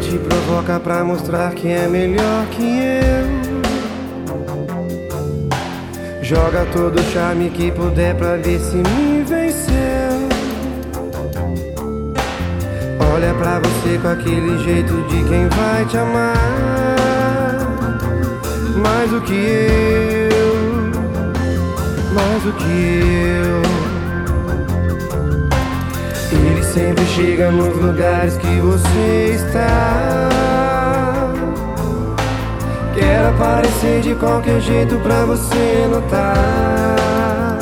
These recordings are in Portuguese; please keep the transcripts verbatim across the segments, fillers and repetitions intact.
te provoca pra mostrar que é melhor que eu. Joga todo o charme que puder pra ver se me venceu. Olha pra você com aquele jeito de quem vai te amar mais do que eu, mais do que eu. Ele sempre chega nos lugares que você está. Quer aparecer de qualquer jeito pra você notar.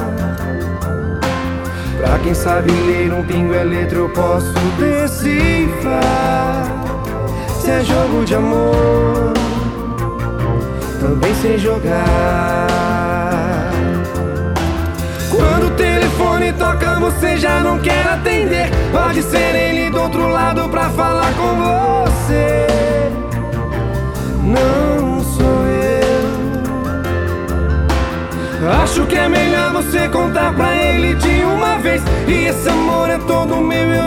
Pra quem sabe ler um pingo é letra, eu posso decifrar. Se é jogo de amor, também sei jogar. Quando o telefone toca, você já não quer atender. Pode ser ele do outro lado pra falar com você. Não sou eu. Acho que é melhor você contar pra ele de uma vez. E esse amor é todo meu.